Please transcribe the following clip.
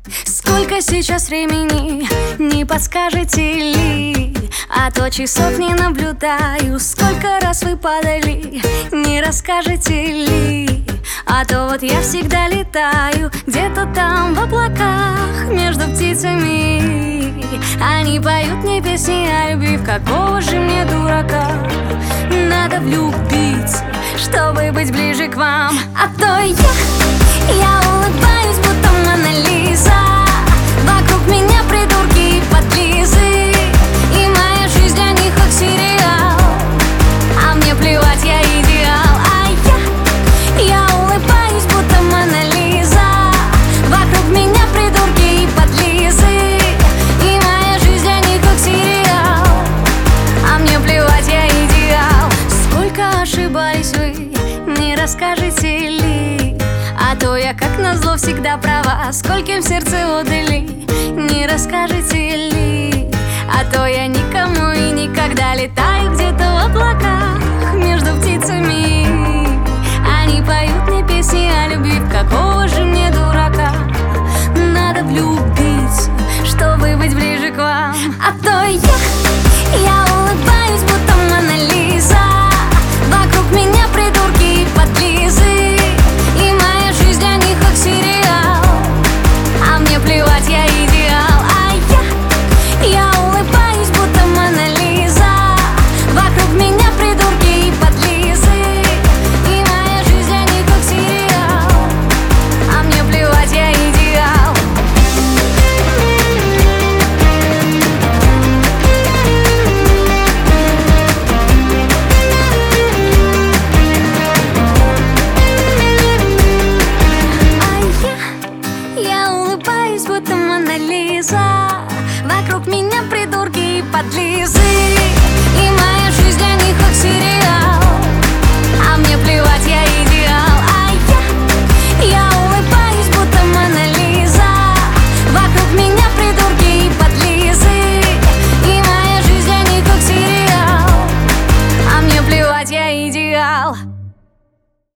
Сколько сейчас времени, не подскажете ли? А то часов не наблюдаю. Сколько раз вы падали, не расскажете ли? А то вот я всегда летаю где-то там в облаках между птицами. Они поют мне песни о любви, в какого же мне дурака надо влюбиться, чтобы быть ближе к вам. А то я улыбаюсь, будто Мона Лиза. Вокруг меня придурки и подлизы, и моя жизнь для них как сериал. А мне плевать, я идеал. А я улыбаюсь, будто Мона Лиза. Вокруг меня придурки и подлизы, и моя жизнь для них как сериал. А мне плевать, я идеал. Сколько ошибались вы, не расскажете ли? А то я, как назло, всегда права. Скольким сердце отдали, не расскажете ли? А то я никому и никогда летаю где-то в облаках между птицами. Они поют мне песни о любви, в какого же мне дурака надо влюбиться, чтобы быть ближе к вам. А то я улыбаюсь, будто Мона Лиза. Вокруг меня придурки и подлизы, и моя жизнь для них как сериал. А мне плевать, я идеал. А я улыбаюсь, будто Мона Лиза. Вокруг меня придурки и подлизы, и моя жизнь для них как сериал. А мне плевать, я идеал. Я улыбаюсь, будто Мона Лиза. Вокруг меня придурки и подлизы.